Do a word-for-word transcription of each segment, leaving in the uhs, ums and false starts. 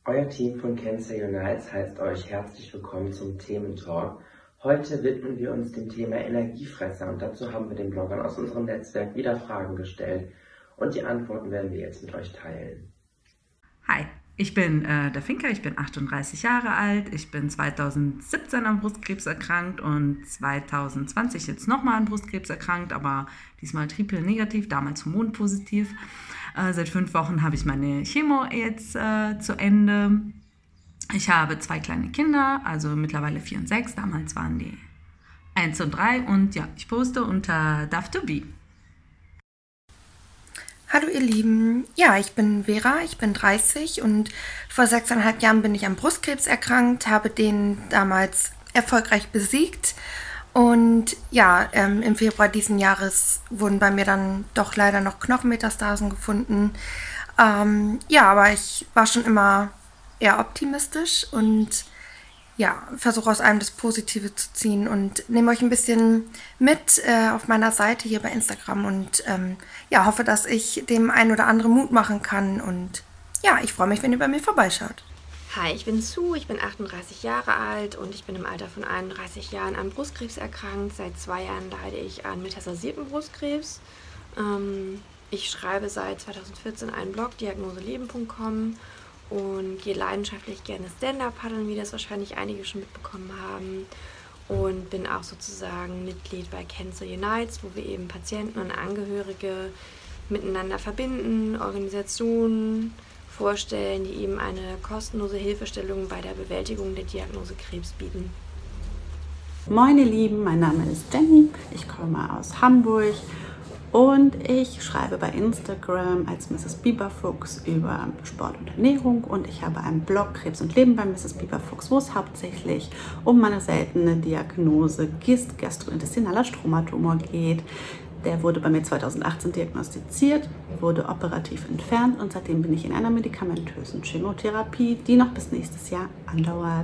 Euer Team von Cancer Unites heißt euch herzlich willkommen zum Thementalk. Heute widmen wir uns dem Thema Energiefresser und dazu haben wir den Bloggern aus unserem Netzwerk wieder Fragen gestellt und die Antworten werden wir jetzt mit euch teilen. Hi, ich bin äh, der Finker, ich bin achtunddreißig Jahre alt, ich bin zweitausendsiebzehn an Brustkrebs erkrankt und zweitausendzwanzig jetzt nochmal an Brustkrebs erkrankt, aber diesmal triple-negativ, damals hormonpositiv. Äh, seit fünf Wochen habe ich meine Chemo jetzt äh, zu Ende. Ich habe zwei kleine Kinder, also mittlerweile vier und sechs, damals waren die eins und drei und ja, ich poste unter Dove to Be. Hallo ihr Lieben, ja, ich bin Vera, ich bin dreißig und vor sechseinhalb Jahren bin ich an Brustkrebs erkrankt, habe den damals erfolgreich besiegt und ja, ähm, im Februar diesen Jahres wurden bei mir dann doch leider noch Knochenmetastasen gefunden. Ähm, ja, aber ich war schon immer eher optimistisch und ja, versuche aus allem das Positive zu ziehen und nehme euch ein bisschen mit äh, auf meiner Seite hier bei Instagram und ähm, ja, hoffe, dass ich dem einen oder anderen Mut machen kann und ja, ich freue mich, wenn ihr bei mir vorbeischaut. Hi, ich bin Sue, ich bin achtunddreißig Jahre alt und ich bin im Alter von einunddreißig Jahren an Brustkrebs erkrankt. Seit zwei Jahren leide ich an metastasierten Brustkrebs. Ähm, ich schreibe seit zweitausendvierzehn einen Blog, diagnoseleben punkt com. Und gehe leidenschaftlich gerne Stand-Up paddeln, wie das wahrscheinlich einige schon mitbekommen haben. Und bin auch sozusagen Mitglied bei Cancer Unites, wo wir eben Patienten und Angehörige miteinander verbinden, Organisationen vorstellen, die eben eine kostenlose Hilfestellung bei der Bewältigung der Diagnose Krebs bieten. Moin ihr Lieben, mein Name ist Jenny, ich komme aus Hamburg. Und ich schreibe bei Instagram als Misses Bieberfuchs über Sport und Ernährung und ich habe einen Blog Krebs und Leben bei Misses Bieberfuchs, wo es hauptsächlich um meine seltene Diagnose Gist gastrointestinaler Stromatumor geht. Der wurde bei mir zweitausendachtzehn diagnostiziert, wurde operativ entfernt und seitdem bin ich in einer medikamentösen Chemotherapie, die noch bis nächstes Jahr andauert.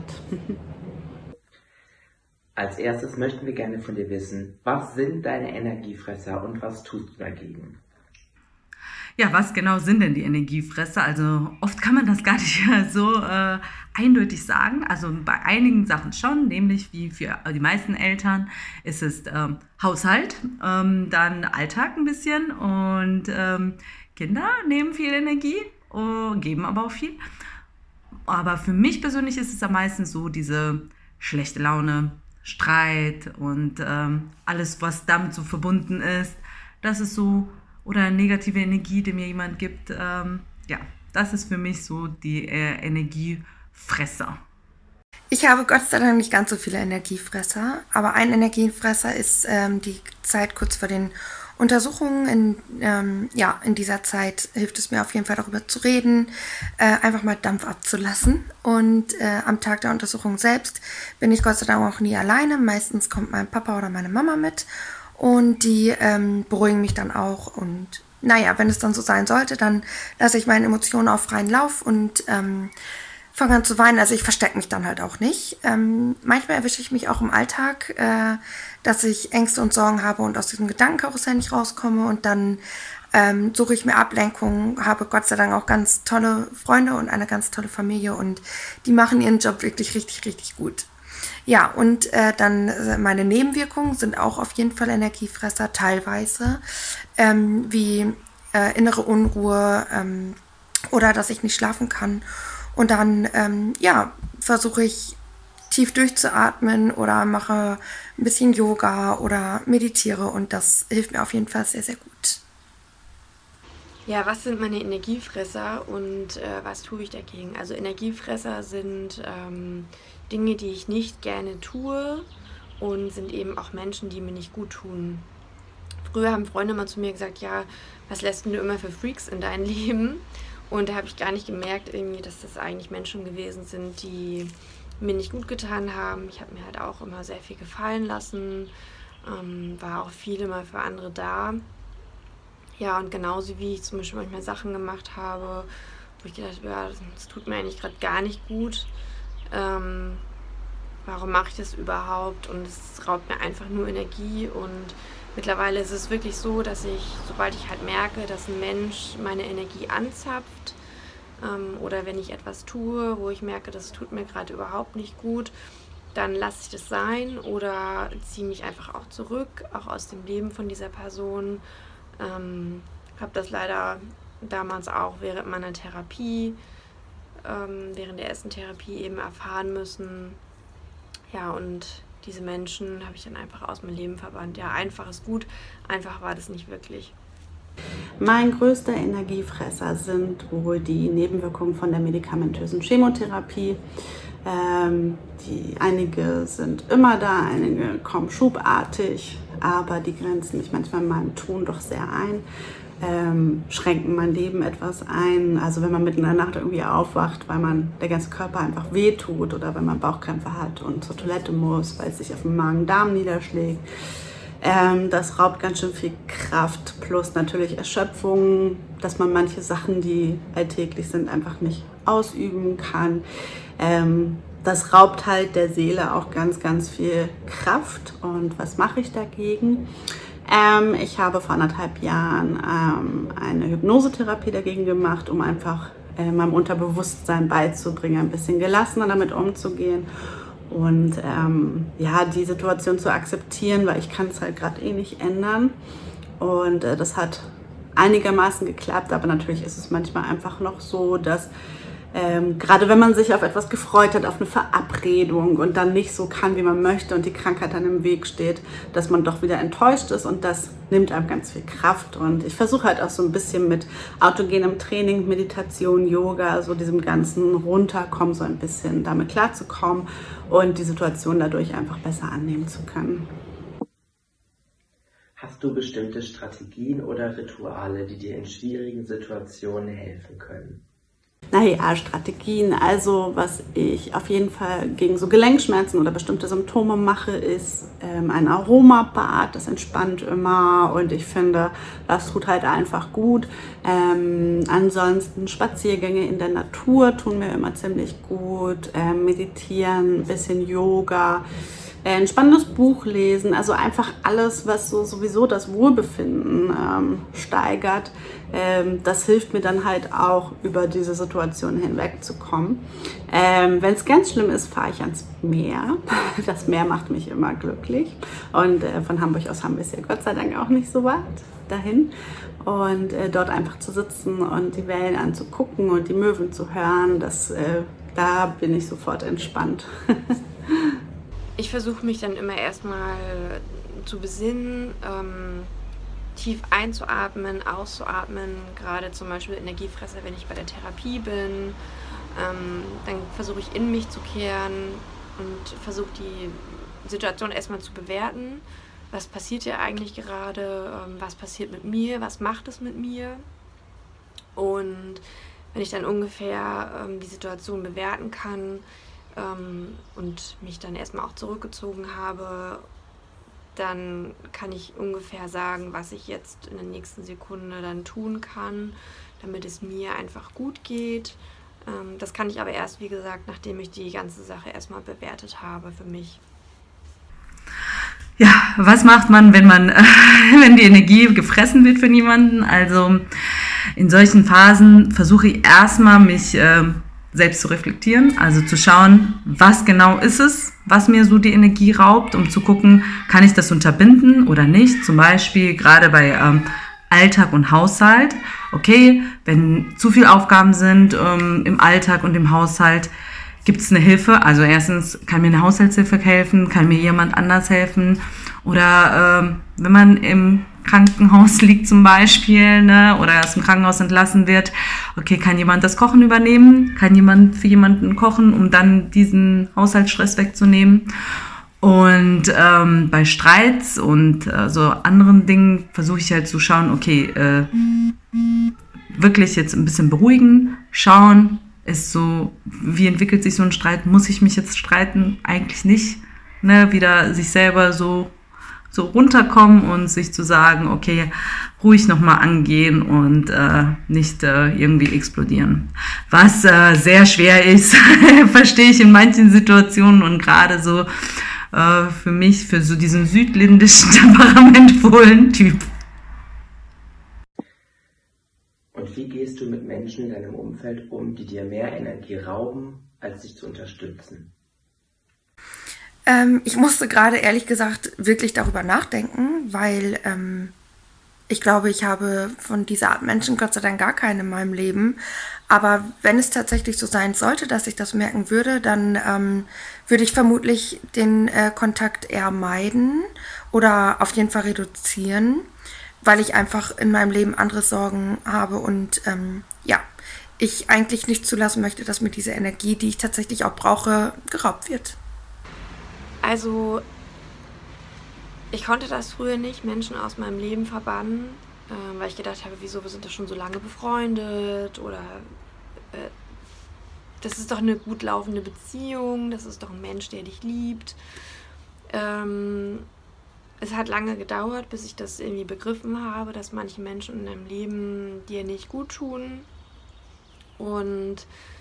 Als erstes möchten wir gerne von dir wissen, was sind deine Energiefresser und was tust du dagegen? Ja, was genau sind denn die Energiefresser? Also oft kann man das gar nicht so äh, eindeutig sagen. Also bei einigen Sachen schon, nämlich wie für die meisten Eltern ist es ähm, Haushalt, ähm, dann Alltag ein bisschen und ähm, Kinder nehmen viel Energie, uh, geben aber auch viel. Aber für mich persönlich ist es am meisten so diese schlechte Laune, Streit und ähm, alles, was damit so verbunden ist. Das ist so, oder negative Energie, die mir jemand gibt. Ähm, ja, das ist für mich so die äh, Energiefresser. Ich habe Gott sei Dank nicht ganz so viele Energiefresser, aber ein Energiefresser ist ähm, die Zeit kurz vor den Untersuchungen. In, ähm, ja, in dieser Zeit hilft es mir auf jeden Fall darüber zu reden, äh, einfach mal Dampf abzulassen. Und äh, am Tag der Untersuchung selbst bin ich Gott sei Dank auch nie alleine. Meistens kommt mein Papa oder meine Mama mit und die ähm, beruhigen mich dann auch. Und naja, wenn es dann so sein sollte, dann lasse ich meine Emotionen auf freien Lauf und ähm, fange an zu weinen. Also ich verstecke mich dann halt auch nicht. Ähm, manchmal erwische ich mich auch im Alltag, äh, dass ich Ängste und Sorgen habe und aus diesem Gedankenkarussell nicht rauskomme und dann ähm, suche ich mir Ablenkung, habe Gott sei Dank auch ganz tolle Freunde und eine ganz tolle Familie und die machen ihren Job wirklich richtig, richtig gut. Ja, und äh, dann äh, meine Nebenwirkungen sind auch auf jeden Fall Energiefresser, teilweise, ähm, wie äh, innere Unruhe ähm, oder dass ich nicht schlafen kann. Und dann, ähm, ja, versuche ich tief durchzuatmen oder mache ein bisschen Yoga oder meditiere und das hilft mir auf jeden Fall sehr, sehr gut. Ja, was sind meine Energiefresser und äh, was tue ich dagegen? Also Energiefresser sind ähm, Dinge, die ich nicht gerne tue und sind eben auch Menschen, die mir nicht gut tun. Früher haben Freunde mal zu mir gesagt, ja, was lässt denn du immer für Freaks in dein Leben? Und da habe ich gar nicht gemerkt, irgendwie, dass das eigentlich Menschen gewesen sind, die mir nicht gut getan haben. Ich habe mir halt auch immer sehr viel gefallen lassen, ähm, war auch viel immer für andere da. Ja, und genauso wie ich zum Beispiel manchmal Sachen gemacht habe, wo ich gedacht habe, ja, das tut mir eigentlich gerade gar nicht gut. Ähm, warum mache ich das überhaupt? Und es raubt mir einfach nur Energie und mittlerweile ist es wirklich so, dass ich, sobald ich halt merke, dass ein Mensch meine Energie anzapft, Ähm, oder wenn ich etwas tue, wo ich merke, das tut mir gerade überhaupt nicht gut, dann lasse ich das sein oder ziehe mich einfach auch zurück, auch aus dem Leben von dieser Person. Ähm, habe das leider damals auch während meiner Therapie, ähm, während der ersten Therapie eben erfahren müssen. Ja, und diese Menschen habe ich dann einfach aus meinem Leben verbannt. Ja, einfach ist gut, einfach war das nicht wirklich. Mein größter Energiefresser sind wohl die Nebenwirkungen von der medikamentösen Chemotherapie. Ähm, die, einige sind immer da, einige kommen schubartig, aber die grenzen mich manchmal in meinem Tun doch sehr ein, ähm, schränken mein Leben etwas ein. Also wenn man mitten in der Nacht irgendwie aufwacht, weil man der ganze Körper einfach wehtut oder wenn man Bauchkrämpfe hat und zur Toilette muss, weil es sich auf dem Magen-Darm niederschlägt. Ähm, das raubt ganz schön viel Kraft, plus natürlich Erschöpfung, dass man manche Sachen, die alltäglich sind, einfach nicht ausüben kann. Ähm, das raubt halt der Seele auch ganz, ganz viel Kraft. Und was mache ich dagegen? Ähm, ich habe vor anderthalb Jahren ähm, eine Hypnosetherapie dagegen gemacht, um einfach äh, meinem Unterbewusstsein beizubringen, ein bisschen gelassener damit umzugehen. Und ähm, ja, die Situation zu akzeptieren, weil ich kann es halt gerade eh nicht ändern. Und äh, das hat einigermaßen geklappt, aber natürlich ist es manchmal einfach noch so, dass ähm, gerade wenn man sich auf etwas gefreut hat, auf eine Verabredung und dann nicht so kann, wie man möchte und die Krankheit dann im Weg steht, dass man doch wieder enttäuscht ist und das nimmt einem ganz viel Kraft. Und ich versuche halt auch so ein bisschen mit autogenem Training, Meditation, Yoga, so diesem ganzen Runterkommen, so ein bisschen damit klarzukommen und die Situation dadurch einfach besser annehmen zu können. Hast du bestimmte Strategien oder Rituale, die dir in schwierigen Situationen helfen können? Naja, Strategien. Also was ich auf jeden Fall gegen so Gelenkschmerzen oder bestimmte Symptome mache, ist ähm, ein Aromabad. Das entspannt immer und ich finde, das tut halt einfach gut. Ähm, ansonsten Spaziergänge in der Natur tun mir immer ziemlich gut. Ähm, meditieren, ein bisschen Yoga. Ein spannendes Buch lesen, also einfach alles, was so sowieso das Wohlbefinden ähm, steigert, ähm, das hilft mir dann halt auch, über diese Situation hinwegzukommen. Ähm, wenn es ganz schlimm ist, fahre ich ans Meer. Das Meer macht mich immer glücklich und äh, von Hamburg aus haben wir es ja Gott sei Dank auch nicht so weit dahin. Und äh, dort einfach zu sitzen und die Wellen anzugucken und die Möwen zu hören, das, äh, da bin ich sofort entspannt. Ich versuche mich dann immer erstmal zu besinnen, ähm, tief einzuatmen, auszuatmen, gerade zum Beispiel Energiefresser, wenn ich bei der Therapie bin. Ähm, dann versuche ich in mich zu kehren und versuche die Situation erstmal zu bewerten. Was passiert hier eigentlich gerade? Ähm, was passiert mit mir? Was macht es mit mir? Und wenn ich dann ungefähr ähm, die Situation bewerten kann, und mich dann erstmal auch zurückgezogen habe, dann kann ich ungefähr sagen, was ich jetzt in der nächsten Sekunde dann tun kann, damit es mir einfach gut geht. Das kann ich aber erst, wie gesagt, nachdem ich die ganze Sache erstmal bewertet habe für mich. Ja, was macht man, wenn man, wenn die Energie gefressen wird für niemanden? Also in solchen Phasen versuche ich erstmal mich äh, selbst zu reflektieren, also zu schauen, was genau ist es, was mir so die Energie raubt, um zu gucken, kann ich das unterbinden oder nicht. Zum Beispiel gerade bei ähm, Alltag und Haushalt. Okay, wenn zu viele Aufgaben sind ähm, im Alltag und im Haushalt, gibt es eine Hilfe. Also erstens, kann mir eine Haushaltshilfe helfen, kann mir jemand anders helfen. Oder ähm, wenn man im Krankenhaus liegt zum Beispiel, ne, oder aus dem Krankenhaus entlassen wird, okay, kann jemand das Kochen übernehmen? Kann jemand für jemanden kochen, um dann diesen Haushaltsstress wegzunehmen? Und ähm, bei Streits und äh, so anderen Dingen versuche ich halt zu schauen, okay, äh, wirklich jetzt ein bisschen beruhigen, schauen, ist so, wie entwickelt sich so ein Streit? Muss ich mich jetzt streiten? Eigentlich nicht. Ne, wieder sich selber so so runterkommen und sich zu sagen, okay, ruhig nochmal angehen und äh, nicht äh, irgendwie explodieren. Was äh, sehr schwer ist, verstehe ich in manchen Situationen und gerade so äh, für mich, für so diesen südländischen temperamentvollen Typ. Und wie Wie gehst du mit Menschen in deinem Umfeld um, die dir mehr Energie rauben, als dich zu unterstützen? Ähm, ich musste gerade ehrlich gesagt wirklich darüber nachdenken, weil ähm, ich glaube, ich habe von dieser Art Menschen Gott sei Dank gar keine in meinem Leben. Aber wenn es tatsächlich so sein sollte, dass ich das merken würde, dann ähm, würde ich vermutlich den äh, Kontakt eher meiden oder auf jeden Fall reduzieren, weil ich einfach in meinem Leben andere Sorgen habe und ähm, ja, ich eigentlich nicht zulassen möchte, dass mir diese Energie, die ich tatsächlich auch brauche, geraubt wird. Also, ich konnte das früher nicht, Menschen aus meinem Leben verbannen, äh, weil ich gedacht habe, wieso, wir sind da schon so lange befreundet oder äh, das ist doch eine gut laufende Beziehung, das ist doch ein Mensch, der dich liebt. Ähm, es hat lange gedauert, bis ich das irgendwie begriffen habe, dass manche Menschen in deinem Leben dir nicht gut tun. Und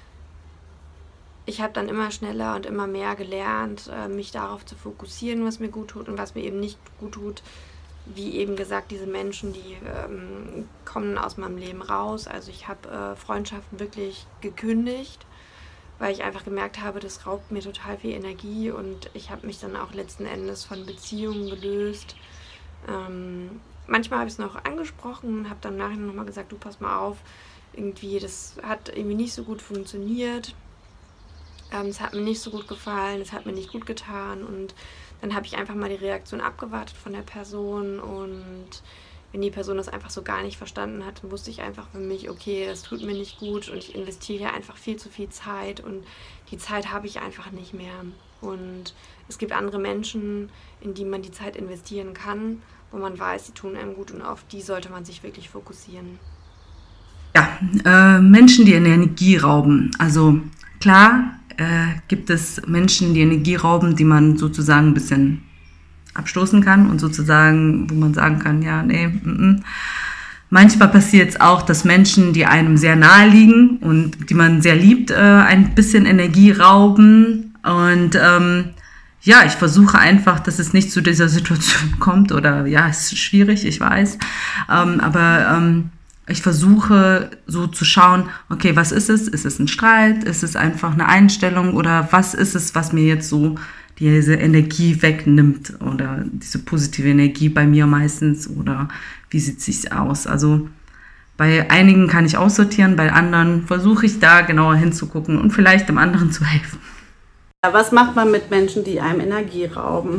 ich habe dann immer schneller und immer mehr gelernt, mich darauf zu fokussieren, was mir gut tut und was mir eben nicht gut tut. Wie eben gesagt, diese Menschen, die ähm, kommen aus meinem Leben raus. Also ich habe äh, Freundschaften wirklich gekündigt, weil ich einfach gemerkt habe, das raubt mir total viel Energie und ich habe mich dann auch letzten Endes von Beziehungen gelöst. Ähm, manchmal habe ich es noch angesprochen und habe dann nachher nochmal gesagt, du pass mal auf, irgendwie, das hat irgendwie nicht so gut funktioniert. Ähm, es hat mir nicht so gut gefallen, es hat mir nicht gut getan und dann habe ich einfach mal die Reaktion abgewartet von der Person und wenn die Person das einfach so gar nicht verstanden hat, dann wusste ich einfach für mich, okay, das tut mir nicht gut und ich investiere hier einfach viel zu viel Zeit und die Zeit habe ich einfach nicht mehr. Und es gibt andere Menschen, in die man die Zeit investieren kann, wo man weiß, die tun einem gut und auf die sollte man sich wirklich fokussieren. Ja, äh, Menschen, die Energie rauben. Also klar äh, gibt es Menschen, die Energie rauben, die man sozusagen ein bisschen abstoßen kann und sozusagen, wo man sagen kann, ja, nee, m-m. Manchmal passiert es auch, dass Menschen, die einem sehr nahe liegen und die man sehr liebt, äh, ein bisschen Energie rauben und ähm, ja, ich versuche einfach, dass es nicht zu dieser Situation kommt oder ja, es ist schwierig, ich weiß, ähm, aber ähm, ich versuche so zu schauen, okay, was ist es? Ist es ein Streit? Ist es einfach eine Einstellung? Oder was ist es, was mir jetzt so diese Energie wegnimmt? Oder diese positive Energie bei mir meistens? Oder wie sieht es sich aus? Also bei einigen kann ich aussortieren, bei anderen versuche ich da genauer hinzugucken und vielleicht dem anderen zu helfen. Was macht man mit Menschen, die einem Energie rauben?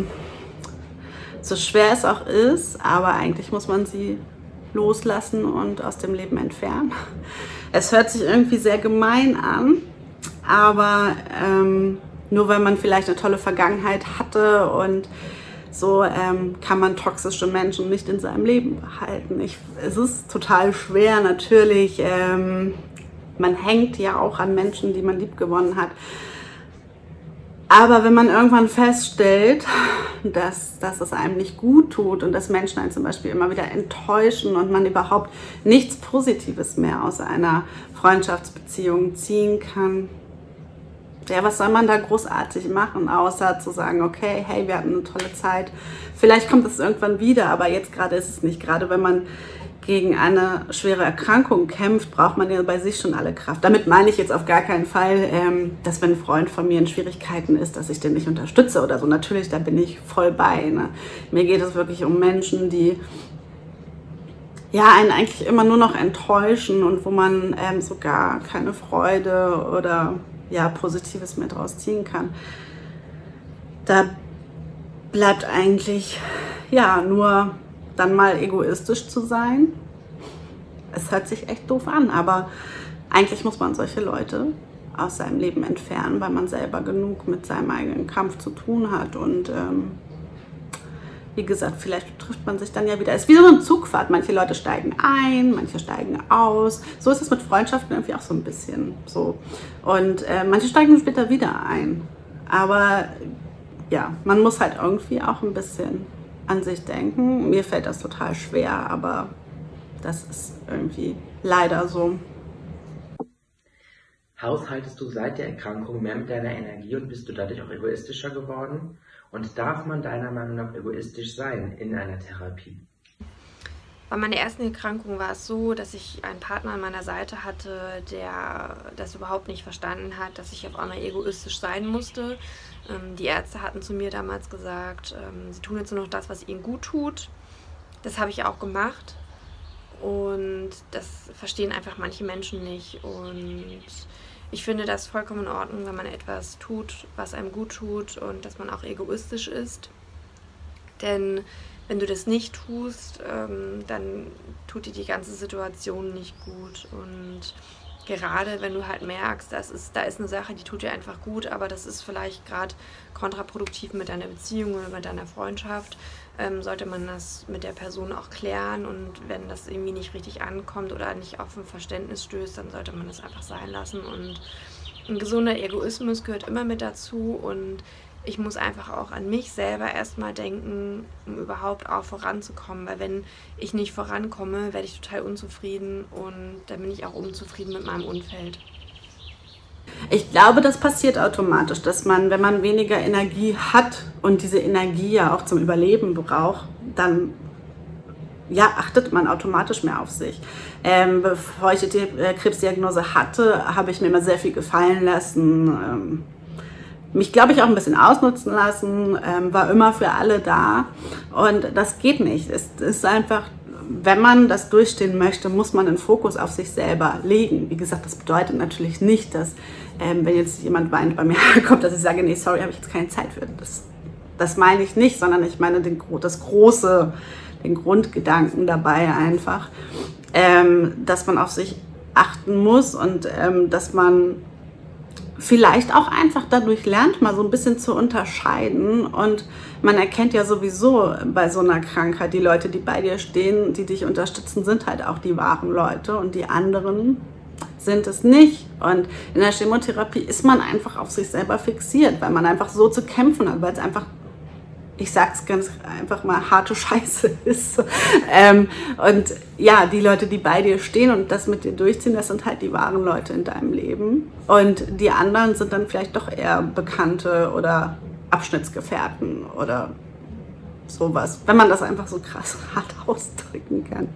So schwer es auch ist, aber eigentlich muss man sie loslassen und aus dem Leben entfernen. Es hört sich irgendwie sehr gemein an, aber ähm, nur weil man vielleicht eine tolle Vergangenheit hatte und so ähm, kann man toxische Menschen nicht in seinem Leben behalten. Ich, es ist total schwer natürlich. Ähm, man hängt ja auch an Menschen, die man lieb gewonnen hat. Aber wenn man irgendwann feststellt, dass, dass es einem nicht gut tut und dass Menschen einen zum Beispiel immer wieder enttäuschen und man überhaupt nichts Positives mehr aus einer Freundschaftsbeziehung ziehen kann, ja, was soll man da großartig machen, außer zu sagen, okay, hey, wir hatten eine tolle Zeit, vielleicht kommt es irgendwann wieder, aber jetzt gerade ist es nicht. Gerade wenn man gegen eine schwere Erkrankung kämpft, braucht man ja bei sich schon alle Kraft. Damit meine ich jetzt auf gar keinen Fall, ähm, dass wenn ein Freund von mir in Schwierigkeiten ist, dass ich den nicht unterstütze oder so. Natürlich, da bin ich voll bei. Ne? Mir geht es wirklich um Menschen, die ja, einen eigentlich immer nur noch enttäuschen und wo man ähm, sogar keine Freude oder ja, Positives mehr draus ziehen kann. Da bleibt eigentlich ja nur dann mal egoistisch zu sein. Es hört sich echt doof an, aber eigentlich muss man solche Leute aus seinem Leben entfernen, weil man selber genug mit seinem eigenen Kampf zu tun hat. Und ähm, wie gesagt, vielleicht trifft man sich dann ja wieder. Es ist wie so eine Zugfahrt. Manche Leute steigen ein, manche steigen aus. So ist es mit Freundschaften irgendwie auch so ein bisschen so. Und äh, manche steigen später wieder ein. Aber ja, man muss halt irgendwie auch ein bisschen an sich denken. Mir fällt das total schwer, aber das ist irgendwie leider so. Haushaltest du seit der Erkrankung mehr mit deiner Energie und bist du dadurch auch egoistischer geworden? Und darf man deiner Meinung nach egoistisch sein in einer Therapie? Bei meiner ersten Erkrankung war es so, dass ich einen Partner an meiner Seite hatte, der das überhaupt nicht verstanden hat, dass ich auf einmal egoistisch sein musste. Ähm, die Ärzte hatten zu mir damals gesagt, ähm, sie tun jetzt nur noch das, was ihnen gut tut. Das habe ich auch gemacht und das verstehen einfach manche Menschen nicht. Und ich finde das vollkommen in Ordnung, wenn man etwas tut, was einem gut tut und dass man auch egoistisch ist. Denn wenn du das nicht tust, ähm, dann tut dir die ganze Situation nicht gut. Und gerade wenn du halt merkst, das ist, da ist eine Sache, die tut dir einfach gut, aber das ist vielleicht gerade kontraproduktiv mit deiner Beziehung oder mit deiner Freundschaft, ähm, sollte man das mit der Person auch klären. Und wenn das irgendwie nicht richtig ankommt oder nicht auf ein Verständnis stößt, dann sollte man das einfach sein lassen. Und ein gesunder Egoismus gehört immer mit dazu und ich muss einfach auch an mich selber erstmal denken, um überhaupt auch voranzukommen. Weil wenn ich nicht vorankomme, werde ich total unzufrieden und dann bin ich auch unzufrieden mit meinem Umfeld. Ich glaube, das passiert automatisch, dass man, wenn man weniger Energie hat und diese Energie ja auch zum Überleben braucht, dann ja, achtet man automatisch mehr auf sich. Ähm, bevor ich die Krebsdiagnose hatte, habe ich mir immer sehr viel gefallen lassen. Ähm, mich, glaube ich, auch ein bisschen ausnutzen lassen, ähm, war immer für alle da und das geht nicht. Es ist einfach, wenn man das durchstehen möchte, muss man den Fokus auf sich selber legen. Wie gesagt, das bedeutet natürlich nicht, dass, ähm, wenn jetzt jemand weint bei mir kommt, dass ich sage, nee, sorry, habe ich jetzt keine Zeit für. Das, das meine ich nicht, sondern ich meine den, das große, den Grundgedanken dabei einfach, ähm, dass man auf sich achten muss und ähm, dass man vielleicht auch einfach dadurch lernt, mal so ein bisschen zu unterscheiden und man erkennt ja sowieso bei so einer Krankheit, die Leute, die bei dir stehen, die dich unterstützen, sind halt auch die wahren Leute und die anderen sind es nicht. Und in der Chemotherapie ist man einfach auf sich selber fixiert, weil man einfach so zu kämpfen hat, weil es einfach, ich sag's ganz einfach mal, harte Scheiße ist. ähm, und ja, die Leute, die bei dir stehen und das mit dir durchziehen, das sind halt die wahren Leute in deinem Leben. Und die anderen sind dann vielleicht doch eher Bekannte oder Abschnittsgefährten oder sowas, wenn man das einfach so krass hart ausdrücken kann.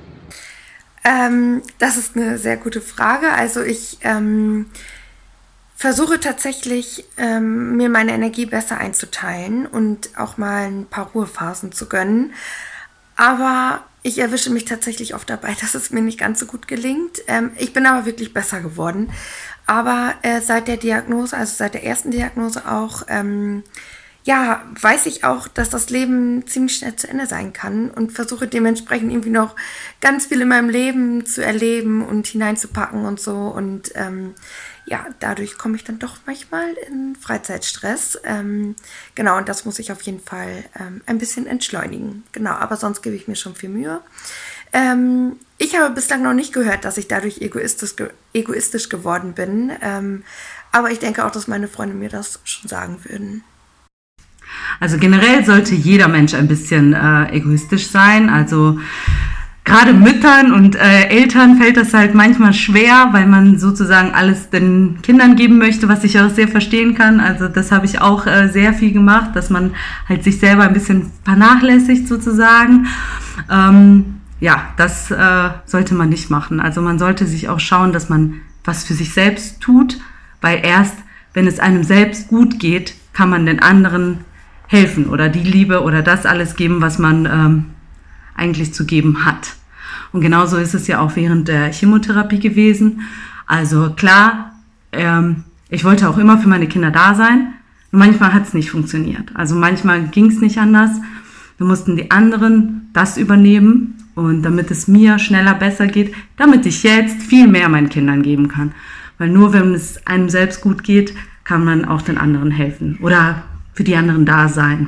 Ähm, das ist eine sehr gute Frage. Also ich ähm, versuche tatsächlich, ähm, mir meine Energie besser einzuteilen und auch mal ein paar Ruhephasen zu gönnen. Aber ich erwische mich tatsächlich oft dabei, dass es mir nicht ganz so gut gelingt. Ähm, ich bin aber wirklich besser geworden. Aber äh, seit der Diagnose, also seit der ersten Diagnose auch, ähm, ja, weiß ich auch, dass das Leben ziemlich schnell zu Ende sein kann und versuche dementsprechend irgendwie noch ganz viel in meinem Leben zu erleben und hineinzupacken und so. Und ähm, ja, dadurch komme ich dann doch manchmal in Freizeitstress. Ähm, genau, und das muss ich auf jeden Fall ähm, ein bisschen entschleunigen. Genau, aber sonst gebe ich mir schon viel Mühe. Ähm, ich habe bislang noch nicht gehört, dass ich dadurch egoistisch, ge- egoistisch geworden bin. Ähm, aber ich denke auch, dass meine Freunde mir das schon sagen würden. Also generell sollte jeder Mensch ein bisschen äh, egoistisch sein. Also gerade Müttern und äh, Eltern fällt das halt manchmal schwer, weil man sozusagen alles den Kindern geben möchte, was ich auch sehr verstehen kann. Also das habe ich auch äh, sehr viel gemacht, dass man halt sich selber ein bisschen vernachlässigt sozusagen. Ähm, ja, das äh, sollte man nicht machen. Also man sollte sich auch schauen, dass man was für sich selbst tut, weil erst, wenn es einem selbst gut geht, kann man den anderen helfen oder die Liebe oder das alles geben, was man ähm, eigentlich zu geben hat. Und genauso ist es ja auch während der Chemotherapie gewesen. Also klar, ähm, ich wollte auch immer für meine Kinder da sein. Und manchmal hat es nicht funktioniert. Also manchmal ging es nicht anders. Wir mussten die anderen das übernehmen. Und damit es mir schneller besser geht, damit ich jetzt viel mehr meinen Kindern geben kann. Weil nur wenn es einem selbst gut geht, kann man auch den anderen helfen oder für die anderen da sein.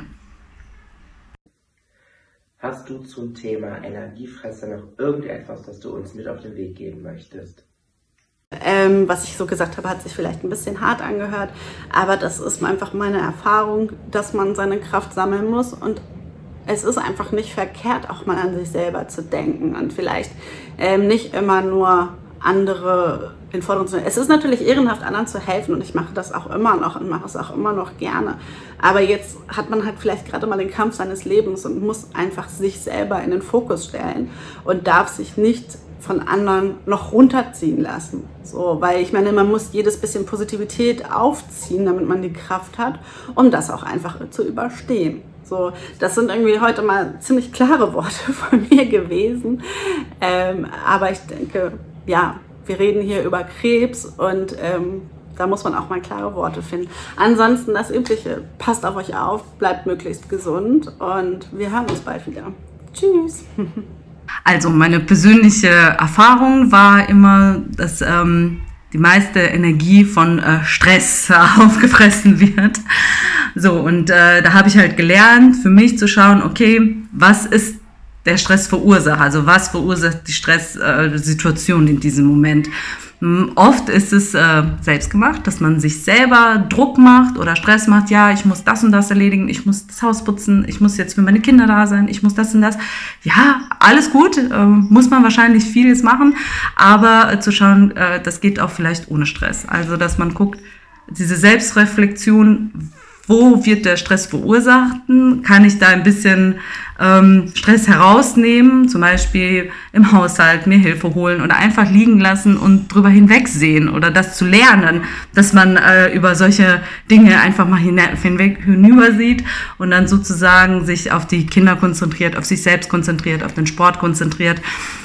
Hast du zum Thema Energiefresser noch irgendetwas, das du uns mit auf den Weg geben möchtest? Ähm, was ich so gesagt habe, hat sich vielleicht ein bisschen hart angehört, aber das ist einfach meine Erfahrung, dass man seine Kraft sammeln muss und es ist einfach nicht verkehrt, auch mal an sich selber zu denken und vielleicht ähm, nicht immer nur andere in Forderung zu stellen. Es ist natürlich ehrenhaft, anderen zu helfen und ich mache das auch immer noch und mache es auch immer noch gerne. Aber jetzt hat man halt vielleicht gerade mal den Kampf seines Lebens und muss einfach sich selber in den Fokus stellen und darf sich nicht von anderen noch runterziehen lassen. So, weil ich meine, man muss jedes bisschen Positivität aufziehen, damit man die Kraft hat, um das auch einfach zu überstehen. So, das sind irgendwie heute mal ziemlich klare Worte von mir gewesen. Ähm, aber ich denke, ja, wir reden hier über Krebs und ähm, da muss man auch mal klare Worte finden. Ansonsten das Übliche, passt auf euch auf, bleibt möglichst gesund und wir hören uns bald wieder. Tschüss! Also meine persönliche Erfahrung war immer, dass ähm, die meiste Energie von äh, Stress aufgefressen wird. So, und äh, da habe ich halt gelernt, für mich zu schauen, okay, was ist der Stressverursacher? Also was verursacht die Stresssituation äh, in diesem Moment? Oft ist es äh, selbst gemacht, dass man sich selber Druck macht oder Stress macht. Ja, ich muss das und das erledigen, ich muss das Haus putzen, ich muss jetzt für meine Kinder da sein, ich muss das und das. Ja, alles gut, äh, muss man wahrscheinlich vieles machen, aber äh, zu schauen, äh, das geht auch vielleicht ohne Stress. Also, dass man guckt, diese Selbstreflexion, wo wird der Stress verursacht? Kann ich da ein bisschen ähm, Stress herausnehmen, zum Beispiel im Haushalt mir Hilfe holen oder einfach liegen lassen und drüber hinwegsehen oder das zu lernen, dass man äh, über solche Dinge einfach mal hinweg hinüber sieht und dann sozusagen sich auf die Kinder konzentriert, auf sich selbst konzentriert, auf den Sport konzentriert.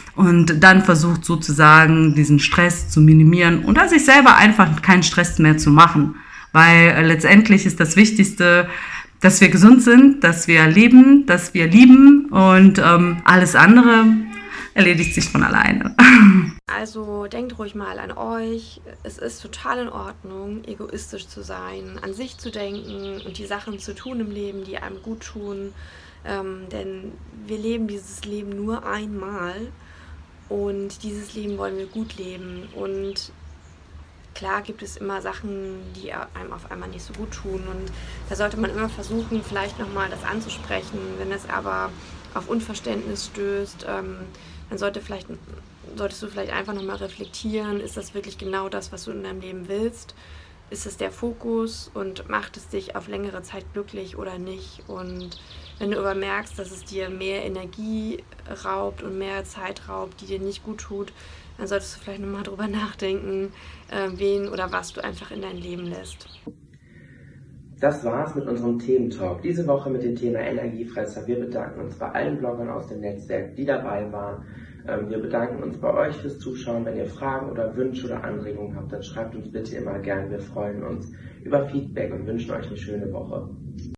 Und dann versucht sozusagen diesen Stress zu minimieren und sich selber einfach keinen Stress mehr zu machen. Weil äh, letztendlich ist das Wichtigste, dass wir gesund sind, dass wir leben, dass wir lieben und ähm, alles andere erledigt sich von alleine. Also denkt ruhig mal an euch. Es ist total in Ordnung, egoistisch zu sein, an sich zu denken und die Sachen zu tun im Leben, die einem gut tun. Ähm, denn wir leben dieses Leben nur einmal und dieses Leben wollen wir gut leben. Und klar gibt es immer Sachen, die einem auf einmal nicht so gut tun und da sollte man immer versuchen, vielleicht nochmal das anzusprechen. Wenn es aber auf Unverständnis stößt, ähm, dann sollte vielleicht, solltest du vielleicht einfach nochmal reflektieren, ist das wirklich genau das, was du in deinem Leben willst? Ist es der Fokus und macht es dich auf längere Zeit glücklich oder nicht? Und wenn du aber merkst, dass es dir mehr Energie raubt und mehr Zeit raubt, die dir nicht gut tut, dann solltest du vielleicht nochmal drüber nachdenken, äh, wen oder was du einfach in dein Leben lässt. Das war's mit unserem Thementalk. Diese Woche mit dem Thema Energiefresser. Wir bedanken uns bei allen Bloggern aus dem Netzwerk, die dabei waren. Ähm, wir bedanken uns bei euch fürs Zuschauen. Wenn ihr Fragen oder Wünsche oder Anregungen habt, dann schreibt uns bitte immer gern. Wir freuen uns über Feedback und wünschen euch eine schöne Woche.